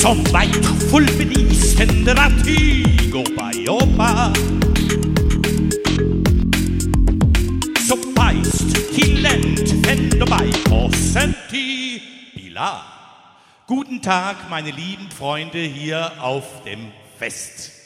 som veit fullbevisende at ty går på jobba. Så beist til Wände bei Possen die Bila. Guten Tag, meine lieben Freunde hier auf dem Fest.